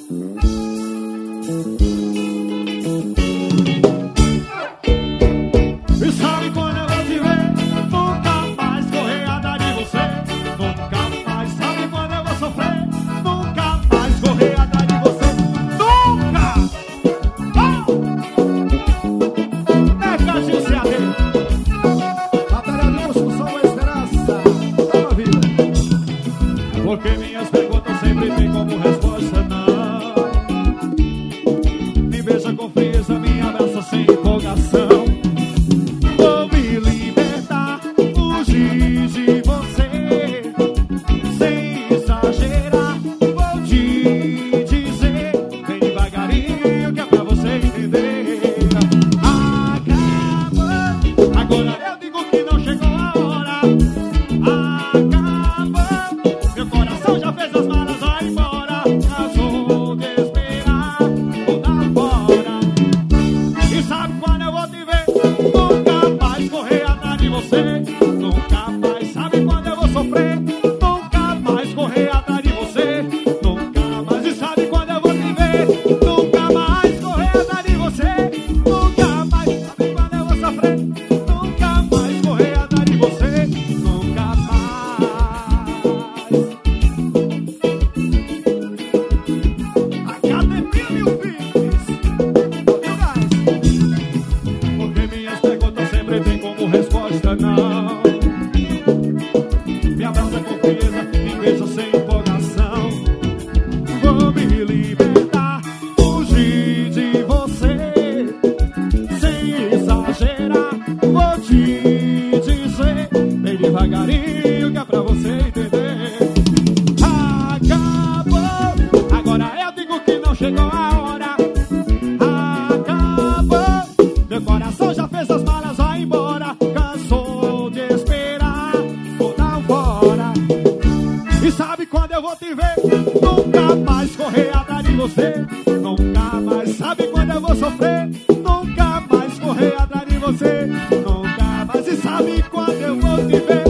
E sabe quando eu vou te ver? Nunca mais correr atrás de você. Nunca mais. Sabe quando eu vou sofrer? Nunca mais correr atrás de você. Nunca! É Caixinho CAD. Batalha de construção da esperança. Toda a vida. Porque minhas perguntas sempre têm como resposta não. Me beija com frieza, me abraça sem empolgação. Vou me libertar, fugir de você, sem exagerar. Vou te dizer, bem devagarinho, que é pra você entender. Acabou, agora eu digo que não chegou a hora. Acabou, meu coração já fez as malas, vai embora. Cansou de esperar, vou dar fora. E sabe quando eu vou te ver? Nunca mais correr atrás de você. Nunca mais. Sabe quando eu vou sofrer? Nunca mais correr atrás de você. Nunca mais. E sabe quando eu vou te ver? Nunca mais correr atrás de você. Nunca mais. Sabe quando eu vou sofrer? Nunca mais correr atrás de você. Nunca mais. Academia Mil Vidas. Viu, guys? Porque minhas perguntas sempre têm como resposta não. Me abraça com frieza, me beija sem empolgação. Vou me libertar, fugir de você, sem exagerar. Vou te dizer, bem devagarinho, que é pra você entender. Acabou, agora eu digo que não chegou a hora. Acabou, meu coração já fez as malas, vai embora. Cansou de esperar, vou dar fora. E sabe quando eu vou te ver? Nunca mais correr atrás de você. Nunca mais. Sabe quando eu vou sofrer? Nunca mais correr atrás de você. Nunca mais. E sabe quando eu vou te ver?